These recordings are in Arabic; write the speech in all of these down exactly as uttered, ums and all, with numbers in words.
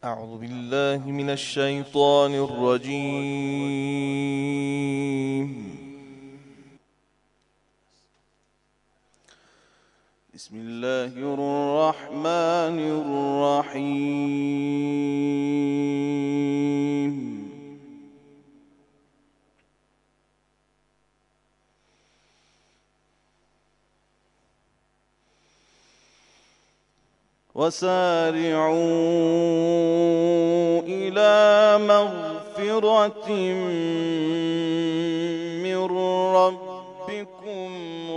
أعوذ بالله من الشيطان الرجيم. بسم الله الرحمن الرحيم. وسارعوا إلى مغفرة من ربكم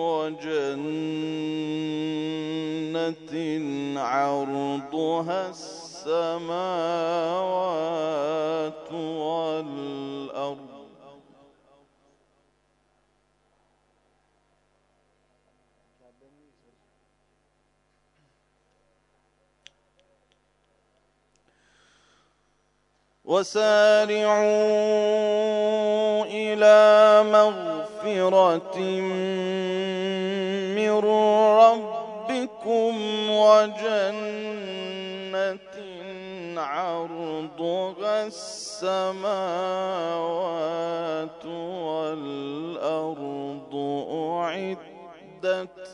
وجنة عرضها السماوات والأرض وسارعوا إلى مغفرة من ربكم وجنة عرضها السماوات والأرض أعدت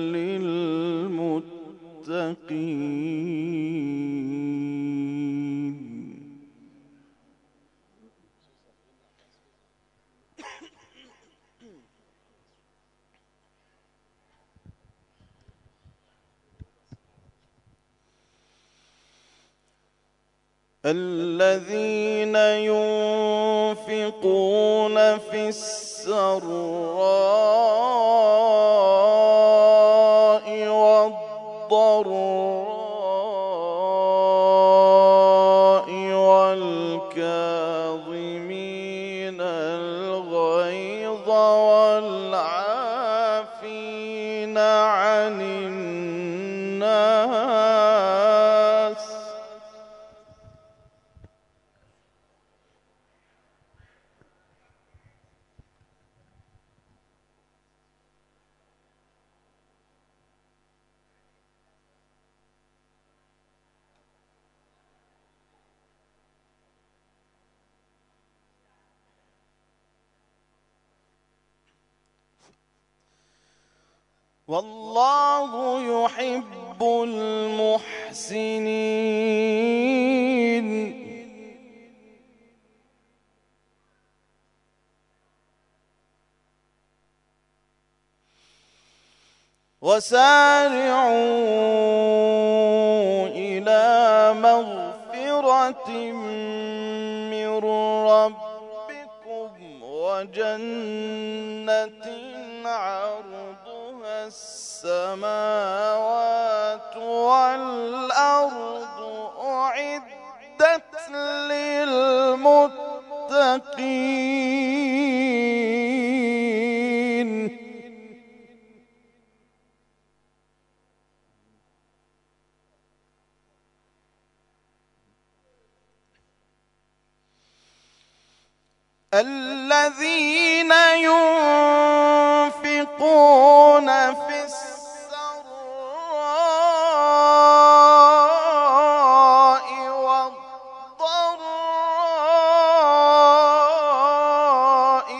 للمتقين. الذين ينفقون في السراء والضراء والكاظمين الغيظ والعافين عن الناس والله يحب المحسنين. وسارعوا إلى مغفرة من ربكم وجنة عرضها السماوات والأرض أعدت للمتقين. الذين ينفقون في السراء والضراء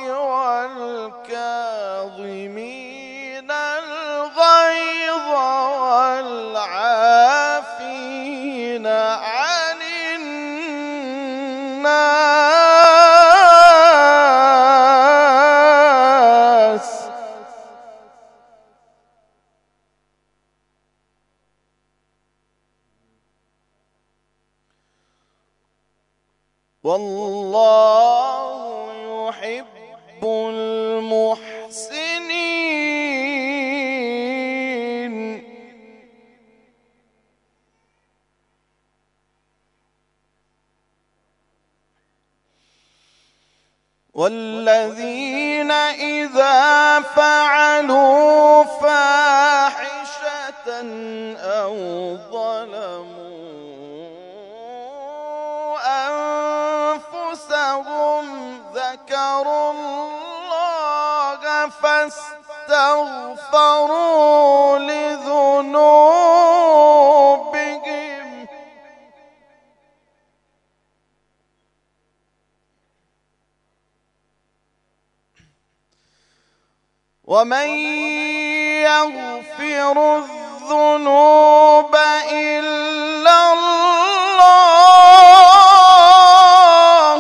والكاظمين الغيظ والعافين عن الناس والله يحب المحسنين. والذين إذا فعلوا فاحشة أو ظلموا أنفسهم ذكروا الله فاستغفروا لذنوبهم ومن يغفر الذنوب إلا الله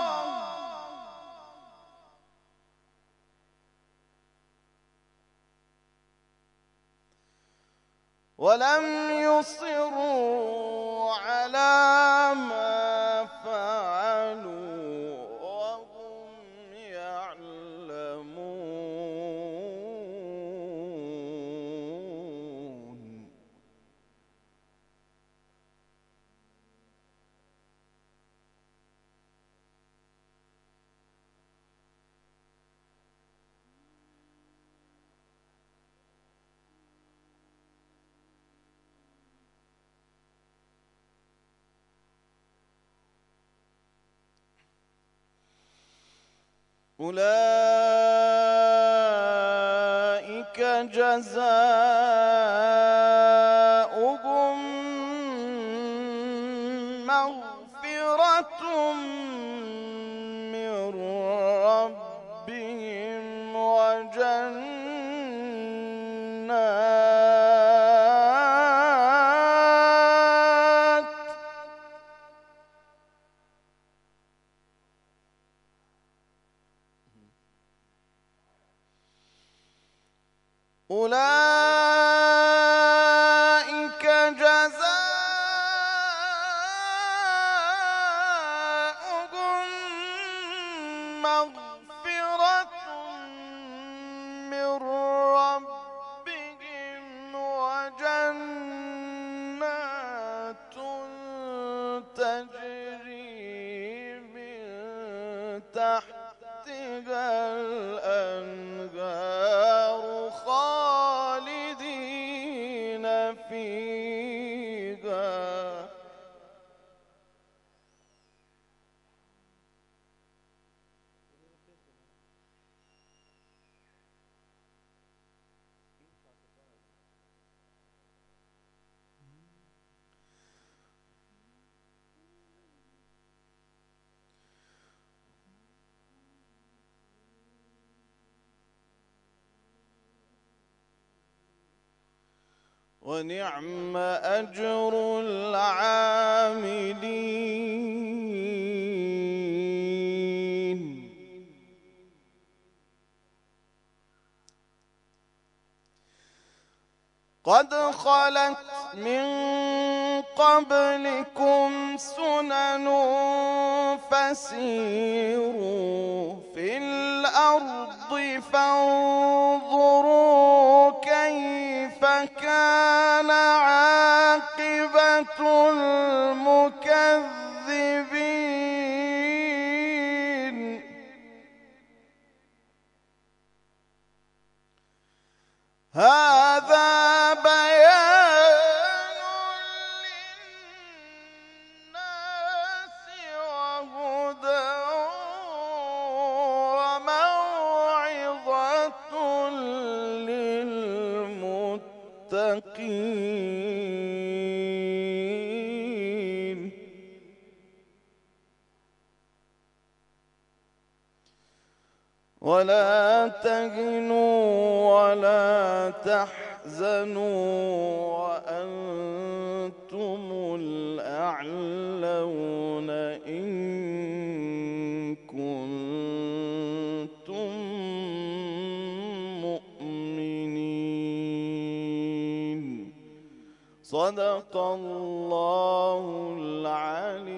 ولم يصروا على ما فعلوا وهم يعلمون. أولئك جزاؤهم مغفرة من ربهم وجنات أولئك جزاؤهم مغفرة من ربهم وجنات تجري من تحتها الأنهار خالدين فيها ونعم أجر العاملين. قد خلت من قبلكم سنن فسيروا في الأرض فانظروا كيف كان عاقبة المكذبين. هذا بيان للناس وهدى وموعظة للمتقين. ولا تهنوا ولا تحزنوا وأنتم الأعلون إن كنتم مؤمنين. صدق الله العلي